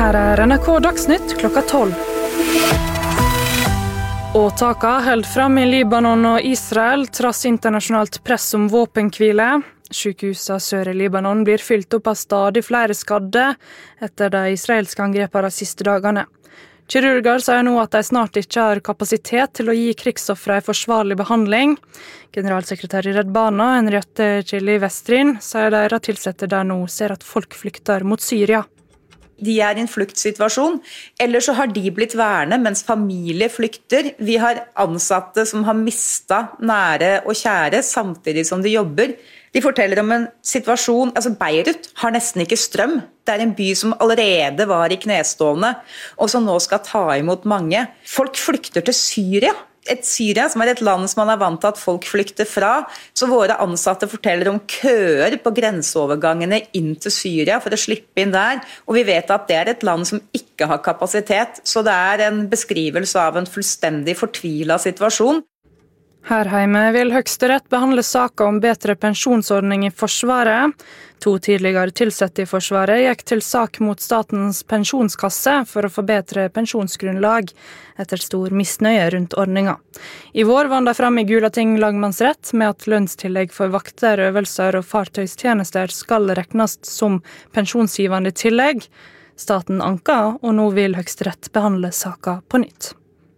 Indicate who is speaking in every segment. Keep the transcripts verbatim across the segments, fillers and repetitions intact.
Speaker 1: Her er N R K Dagsnytt klokka tolv. Åtaka held fram i Libanon og Israel trass internasjonalt press om våpenhvile. Sykehuset sør i Libanon blir fylt opp av stadig flere skadde etter de israelske angrepene de siste dagene. Kirurger sier nå at de snart ikke har kapasitet til å gi krigsoffere en forsvarlig behandling. Generalsekretær i Redd Barna, Henriette Chili Vestrin, sier deres tilsette der nå ser at folk flykter mot Syria.
Speaker 2: De er i en fluktsituasjon, eller så har de blitt værende mens familie flykter. Vi har ansatte som har mistet nære og kjære samtidig som de jobber. De forteller om en situasjon, altså Beirut har nesten ikke strøm. Det er en by som allerede var i knestående, og som nå skal ta imot mange. Folk flykter til Syria. Et Syria som er et land som man er vant til at folk flykter fra, så våre ansatte forteller om køer på grenseovergangene inn til Syria for å slippe inn der, og vi vet at det er et land som ikke har kapasitet, så det er en beskrivelse av en fullstendig fortvilet situasjon.
Speaker 1: Her hjemme vil Høyesterett behandle saker om bedre pensjonsordning i Forsvaret. To tidligere tilsatte i Forsvaret gikk til sak mot Statens pensjonskasse for å få bedre pensjonsgrunnlag, etter stor misnøye rundt ordninga. I vår vant de frem i Gulating lagmannsrett med at lønnstillegg for vakter, øvelser og fartøystjenester skal regnes som pensjonsgivende tillegg. Staten anka, og nå vil Høyesterett behandle saka på nytt.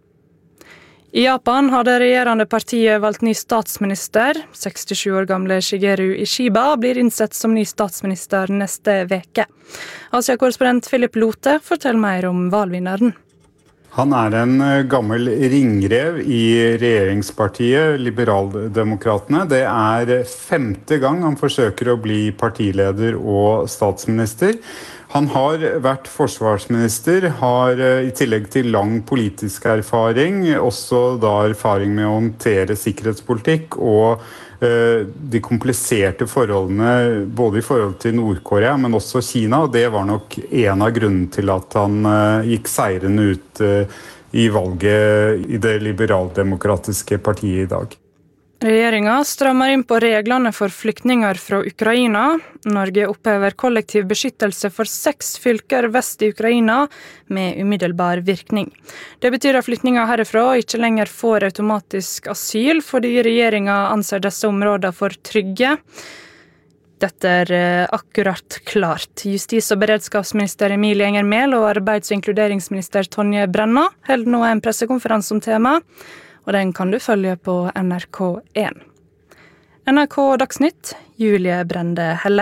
Speaker 1: I Japan har det regjerende partiet valgt ny statsminister. sekstisju år gamle Shigeru Ishiba blir innsett som ny statsminister neste veke. Asia-korrespondent Philip Lote forteller mer om valgvinneren.
Speaker 3: Han er en gammel ringrev i regjeringspartiet, Liberaldemokratene. Det er femte gang han forsøker å bli partileder og statsminister. Han har vært forsvarsminister, har i tillegg til lang politisk erfaring, også da erfaring med å håndtere sikkerhetspolitikk og eh, de kompliserte forholdene både i forhold til Nord-Korea, men også Kina. Og det var nok en av grunnene til at han eh, gikk seirende ut eh, i valget i det liberaldemokratiske partiet i dag.
Speaker 1: Regjeringa strammer inn på reglene for flyktninger fra Ukraina. Norge opphever kollektiv beskyttelse for seks fylker vest i Ukraina med umiddelbar virkning. Det betyr at flyktninger herifra ikke lenger får automatisk asyl, fordi regjeringa anser disse områdene for trygge. Dette er akkurat klart. Justis- og beredskapsminister Emilie Enger Mehl og arbeids- og inkluderingsminister Tonje Brenna holder nå en pressekonferanse om temaet, og den kan du følge på N R K en. N R K Dagsnytt, Julie Brende Helle.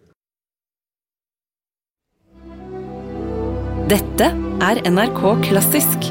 Speaker 4: Dette er N R K Klassisk.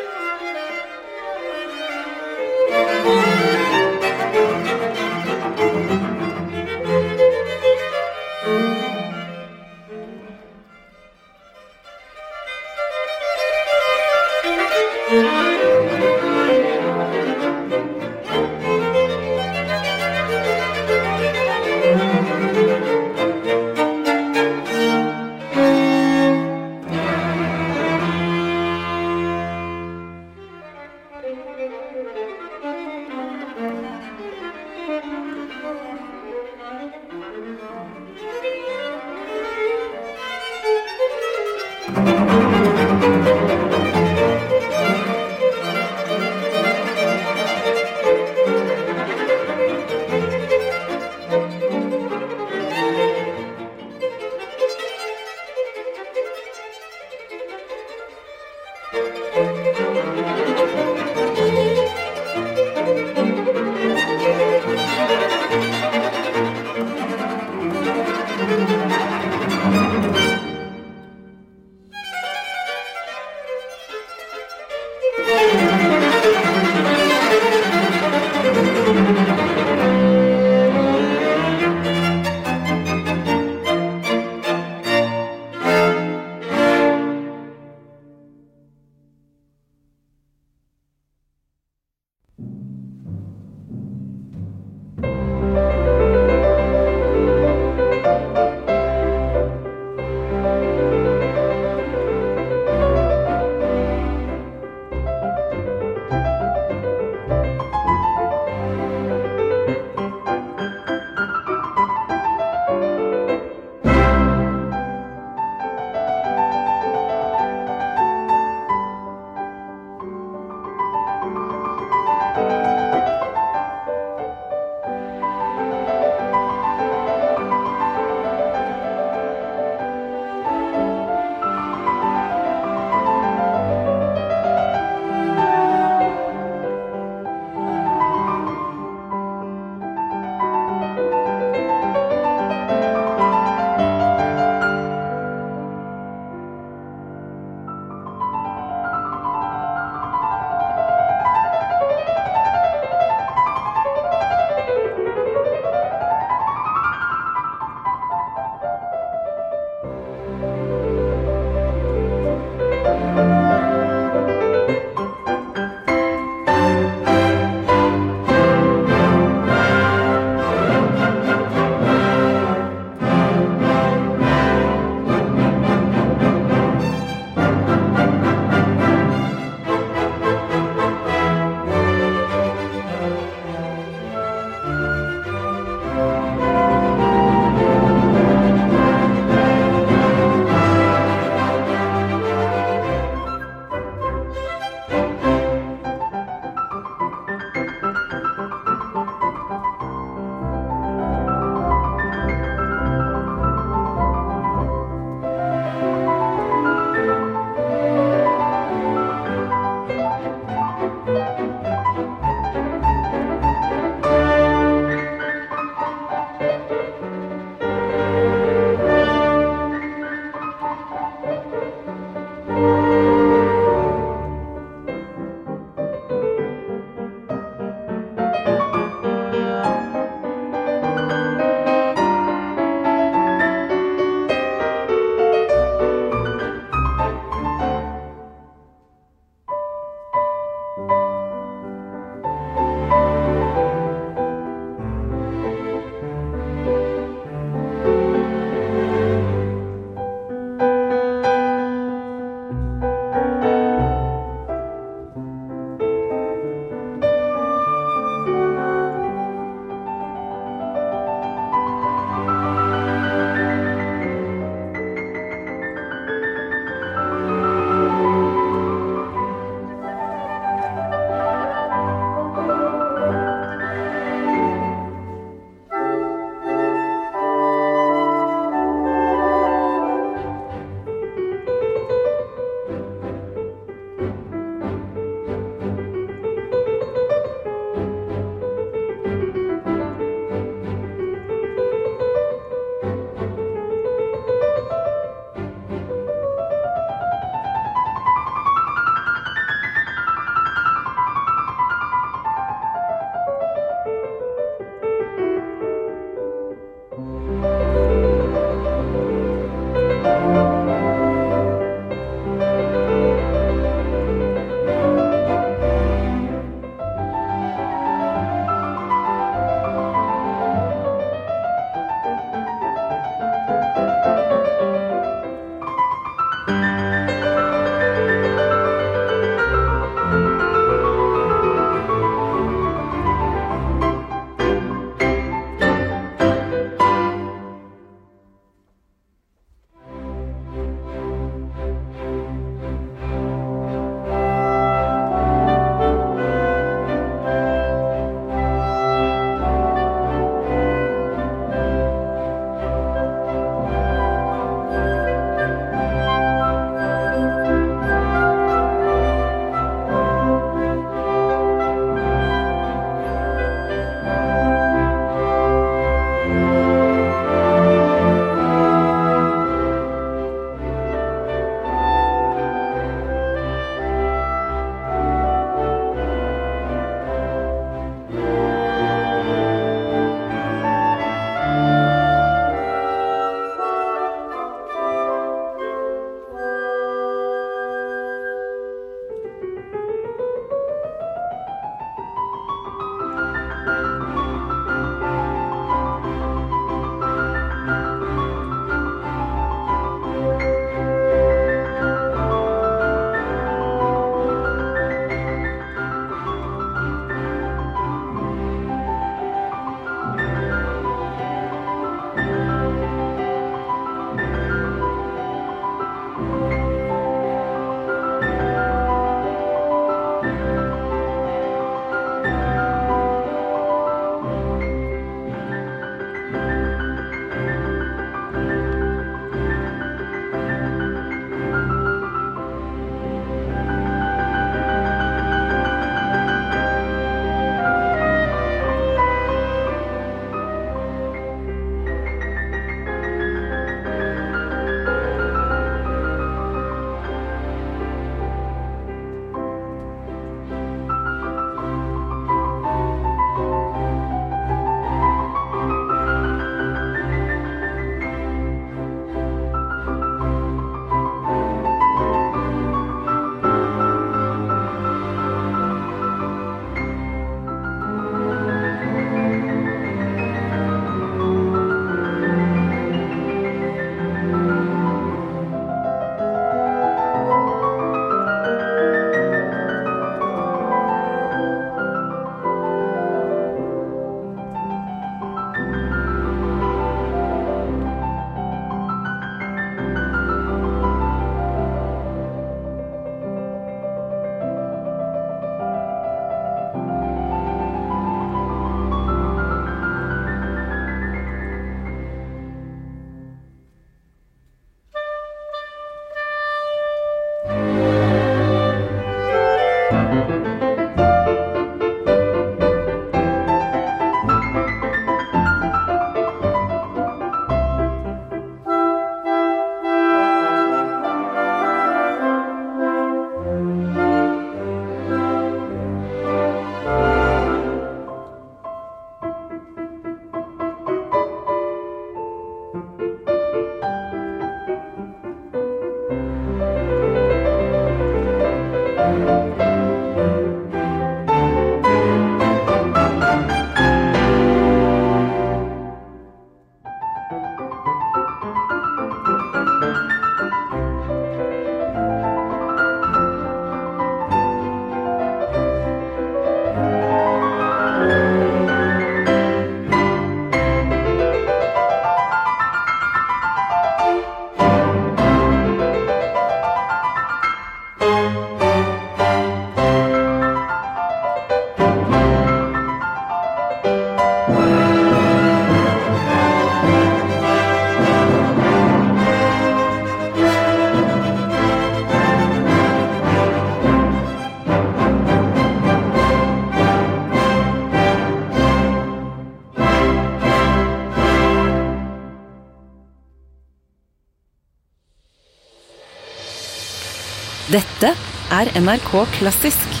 Speaker 4: Dette er N R K Klassisk.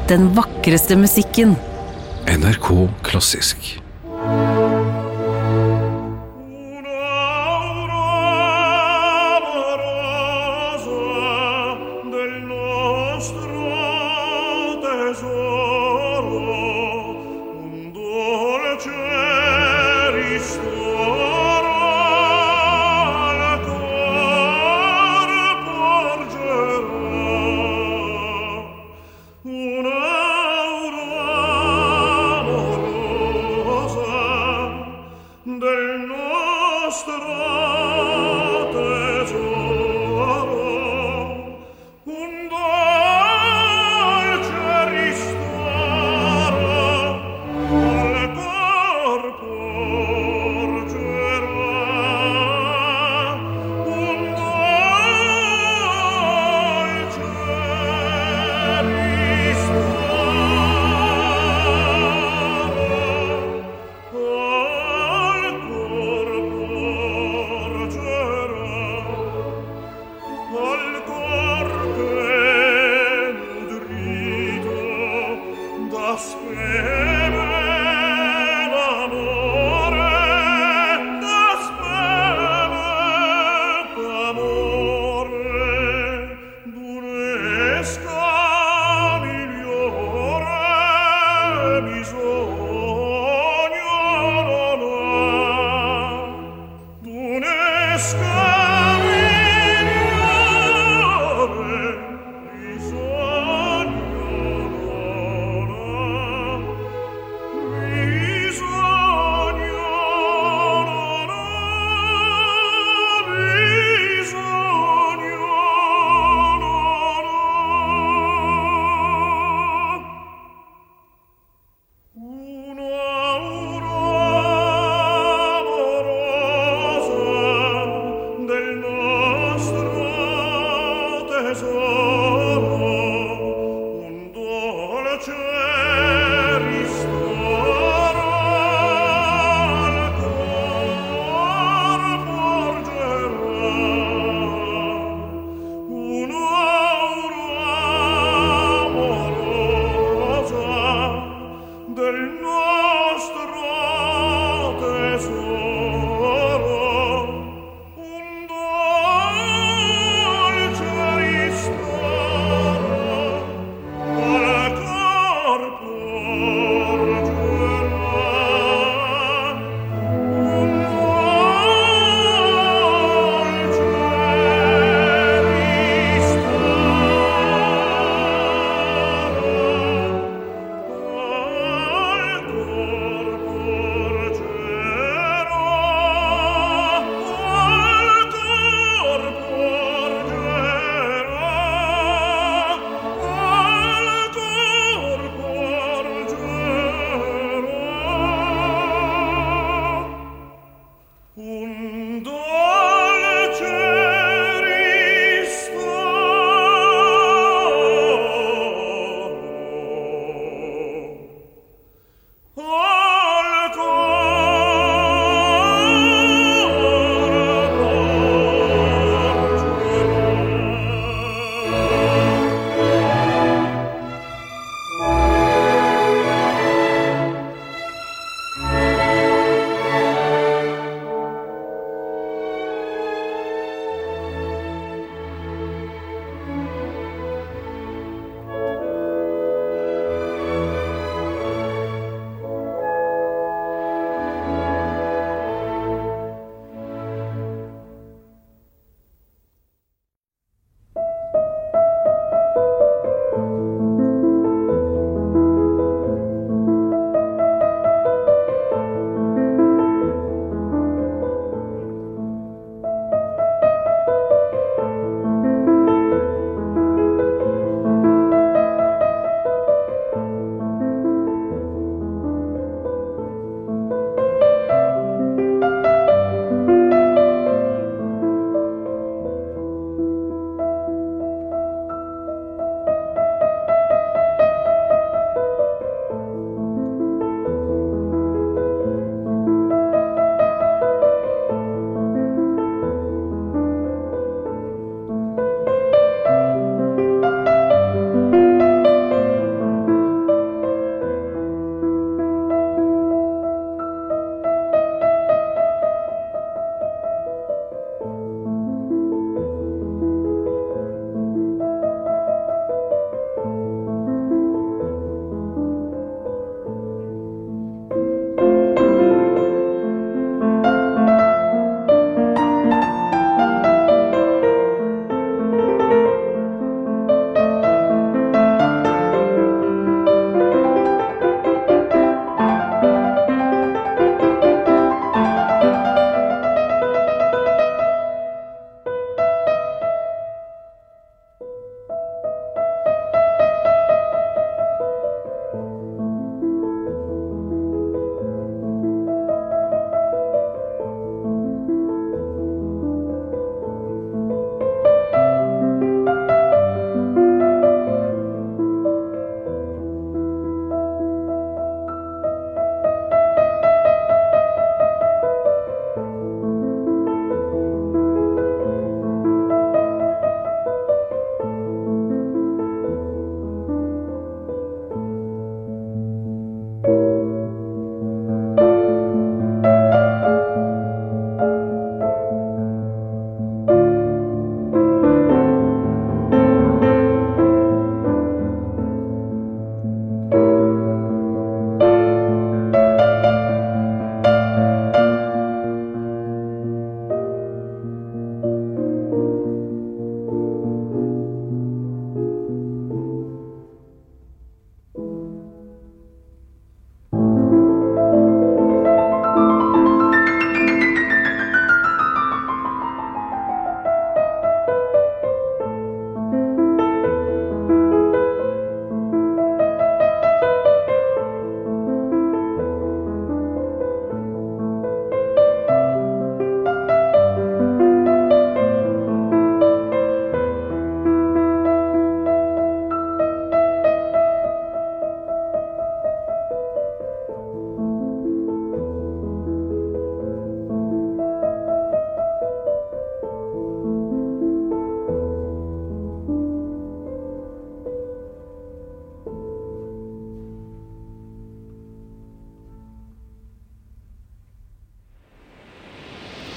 Speaker 4: Den vakreste musikken.
Speaker 5: N R K Klassisk.
Speaker 6: Una aurora amorosa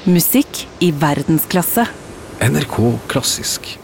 Speaker 4: Musikk i verdensklasse.
Speaker 5: N R K Klassisk.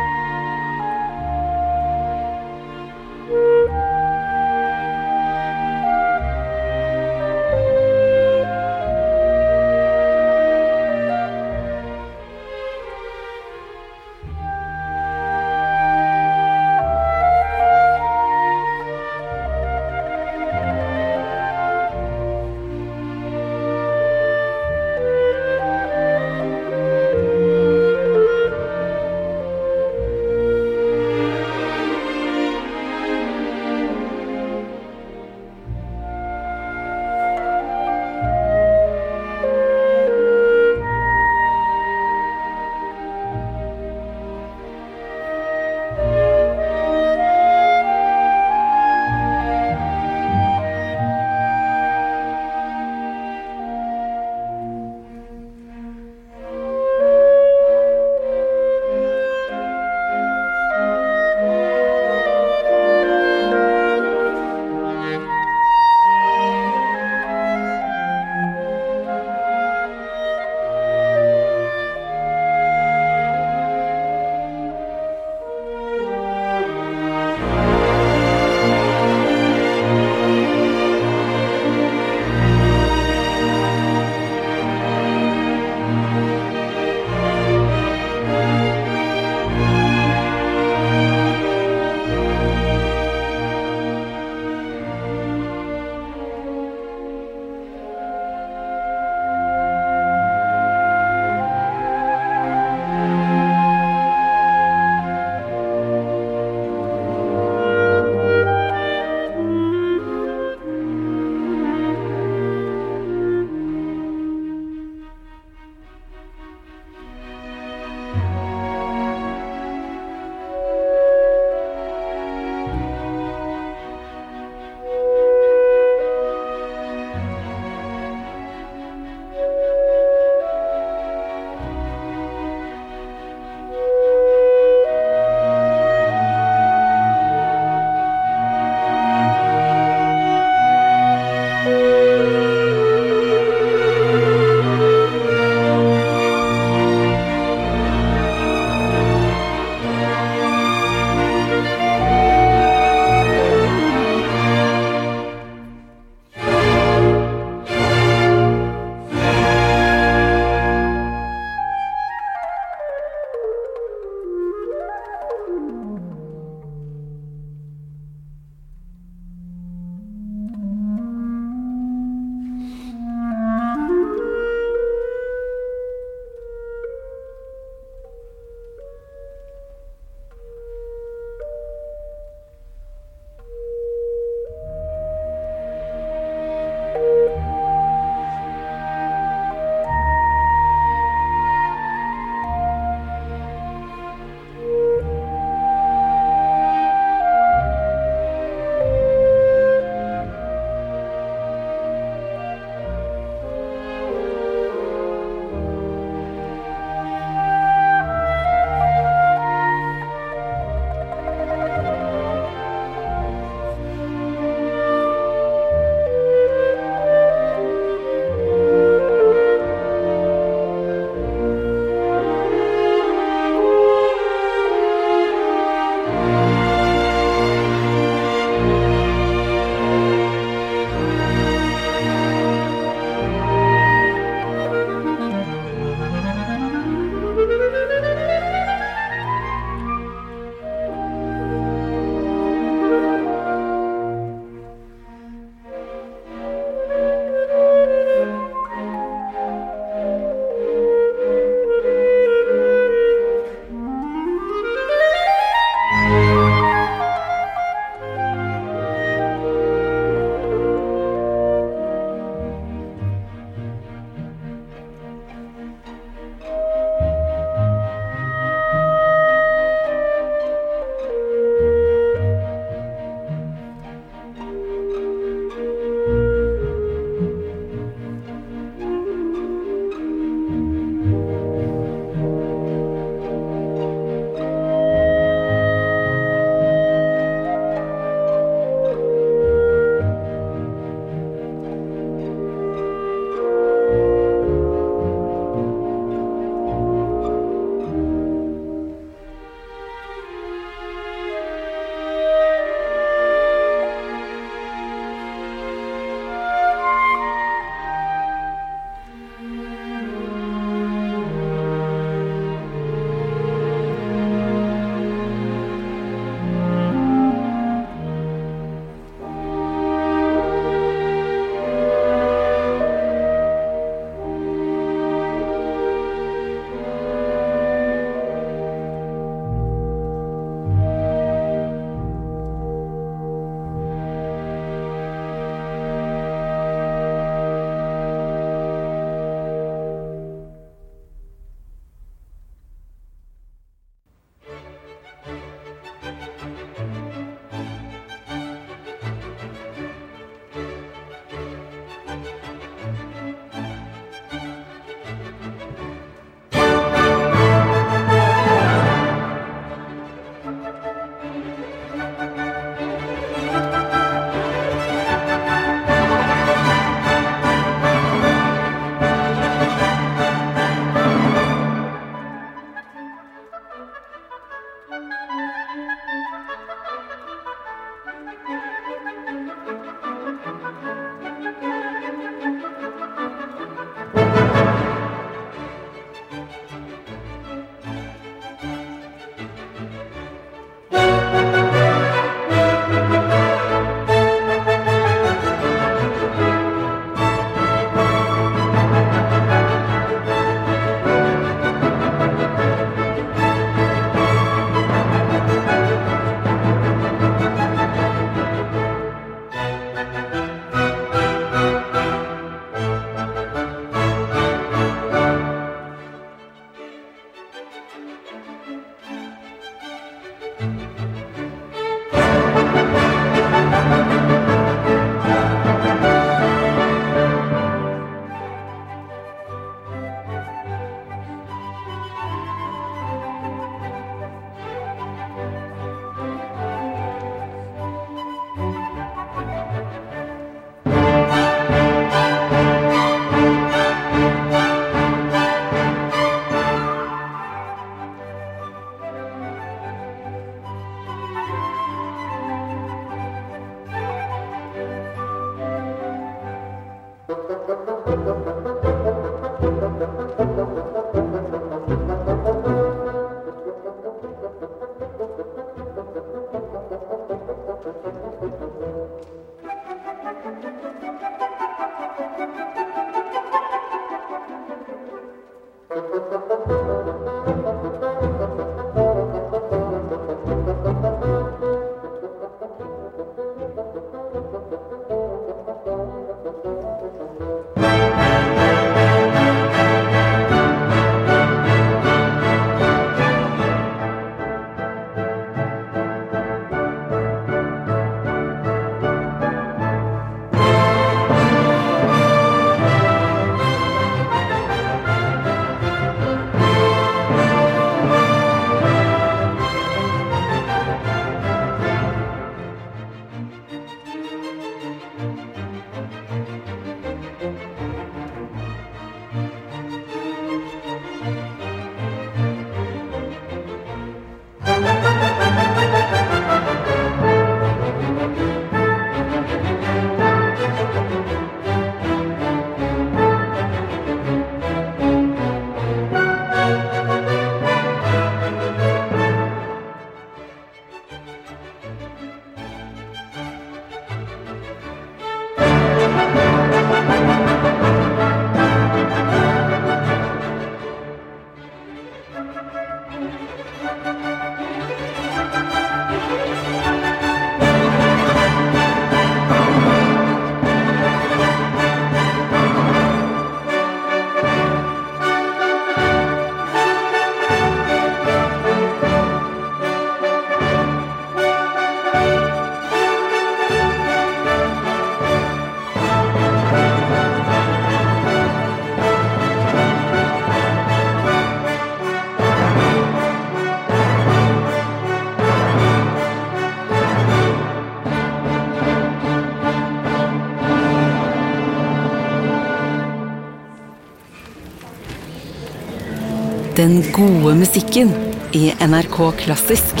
Speaker 4: Den gode musikken i N R K Klassisk.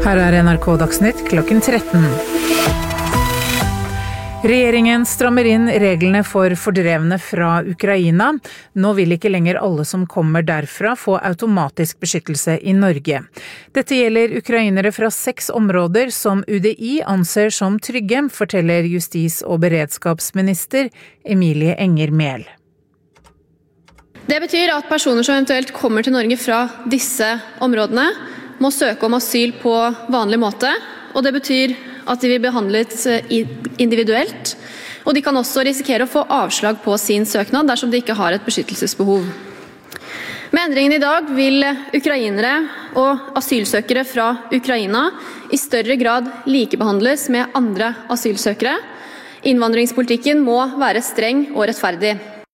Speaker 6: Her er N R K Dagsnytt klokken tretten. Regjeringen strammer inn reglene for fordrevne fra Ukraina. Nå vil ikke lenger alle som kommer derfra få automatisk beskyttelse i Norge. Dette gjelder ukrainere fra seks områder som U D I anser som trygge, forteller justis- og beredskapsminister Emilie Enger Mehl.
Speaker 7: Det betyr at personer som eventuelt kommer til Norge fra disse områdene, må søke om asyl på vanlig måte, og det betyr at de vil behandles individuelt, og de kan også risikere å få avslag på sin søknad dersom de ikke har et beskyttelsesbehov. Med endringen i dag vil ukrainere og asylsøkere fra Ukraina i større grad likebehandles med andre asylsøkere. Innvandringspolitikken må være streng og rettferdig.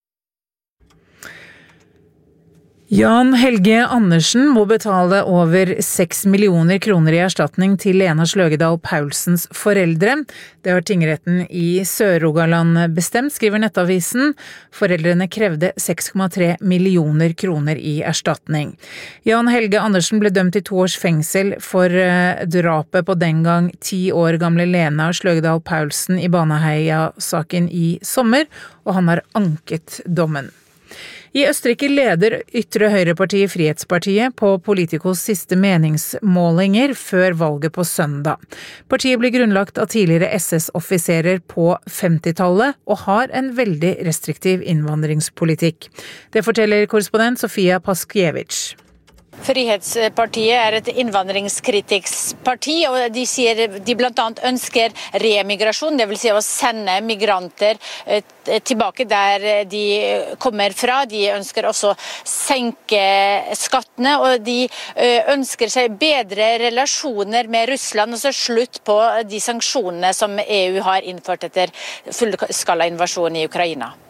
Speaker 6: Jan Helge Andersen må betale over seks millioner kroner i erstatning til Lena Sløgedal Paulsens foreldre. Det har tingretten i Sør-Rogaland bestemt, skriver Nettavisen. Foreldrene krevde seks komma tre millioner kroner i erstatning. Jan Helge Andersen ble dømt til to års fengsel for drapet på den gang ti år gamle Lena Sløgedal Paulsen i Baneheia-saken i sommer, og han har anket dommen. I Østerrike leder ytre høyrepartiet Frihetspartiet på Politikos siste meningsmålinger før valget på søndag. Partiet ble grunnlagt av tidligere S S-offiserer på femtitallet og har en veldig restriktiv innvandringspolitikk. Det forteller korrespondent Sofia Paskiewicz.
Speaker 8: Frihetspartiet er et innvandringskritisk parti, og de sier de blant annet ønsker remigrasjon, det vil si å sende migranter tilbake der de kommer fra. De ønsker også senke skattene, og de ønsker seg bedre relasjoner med Russland, og så slutt på de sanksjonene som E U har innført etter fullskala invasjon i Ukraina.